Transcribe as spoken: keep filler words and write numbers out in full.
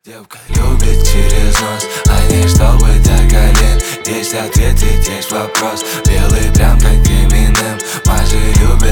Девка любит через нос, а не чтобы до колен. Есть ответ, ведь есть вопрос, белый прям как Эминем. Мажи любят